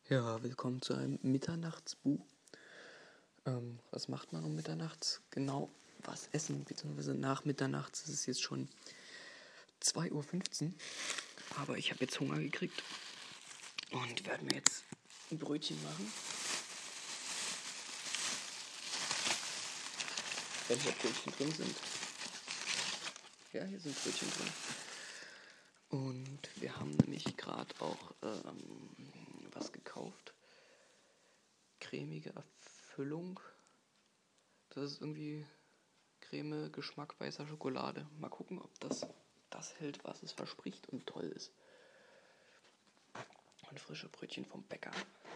Ja, willkommen zu einem Mitternachtsbu. Was macht man um Mitternachts? Genau, was essen, beziehungsweise nach Mitternachts ist es jetzt schon 2:15 Uhr. Aber ich habe jetzt Hunger gekriegt und werde mir jetzt ein Brötchen machen. Wenn hier Brötchen drin sind. Ja, hier sind Brötchen drin. Und wir haben nämlich gerade auch was gekauft. Cremige Erfüllung. Das ist irgendwie Creme, Geschmack weißer Schokolade. Mal gucken, ob das hält, was es verspricht und toll ist. Und frische Brötchen vom Bäcker.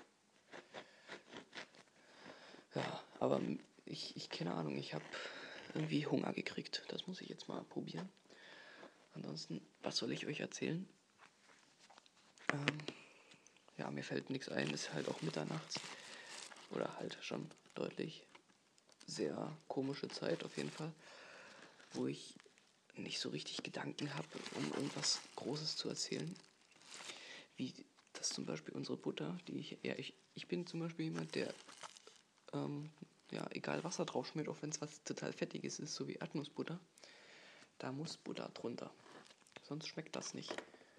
Ja, aber ich keine Ahnung, ich habe irgendwie Hunger gekriegt. Das muss ich jetzt mal probieren. Ansonsten, was soll ich euch erzählen? Ja, mir fällt nichts ein. Ist halt auch mitternachts. Oder halt schon deutlich sehr komische Zeit auf jeden Fall. Wo ich nicht so richtig Gedanken habe, um irgendwas Großes zu erzählen. Wie das zum Beispiel unsere Butter, ich bin zum Beispiel jemand, der egal was er drauf schmiert, auch wenn es was total Fettiges ist, so wie Erdnussbutter, da muss Butter drunter. Sonst schmeckt das nicht.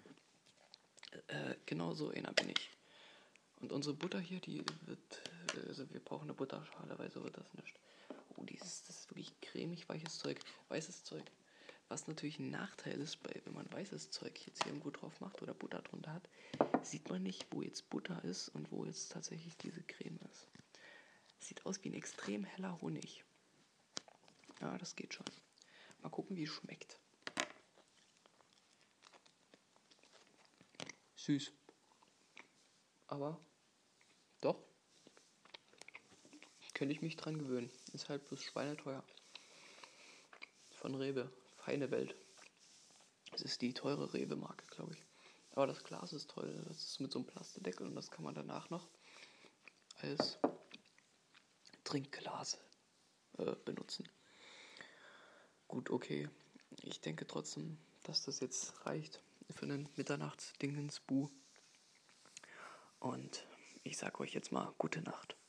Genau so einer bin ich. Und unsere Butter hier, die wird, also wir brauchen eine Butterschale, weil so wird das nicht. Oh, das ist wirklich cremig weißes Zeug. Was natürlich ein Nachteil ist, wenn man weißes Zeug jetzt hier irgendwo drauf macht oder Butter drunter hat, sieht man nicht, wo jetzt Butter ist und wo jetzt tatsächlich diese Creme ist. Sieht aus wie ein extrem heller Honig. Ja, das geht schon. Mal gucken, wie es schmeckt. Süß. Aber doch, könnte ich mich dran gewöhnen. Ist halt bloß schweineteuer. Von Rewe. Feine Welt. Es ist die teure Rewe-Marke, glaube ich. Aber das Glas ist toll. Das ist mit so einem Plastedeckel und das kann man danach noch als Trinkglas benutzen. Gut, okay. Ich denke trotzdem, dass das jetzt reicht für einen Mitternachtsdingensbu. Und ich sage euch jetzt mal gute Nacht.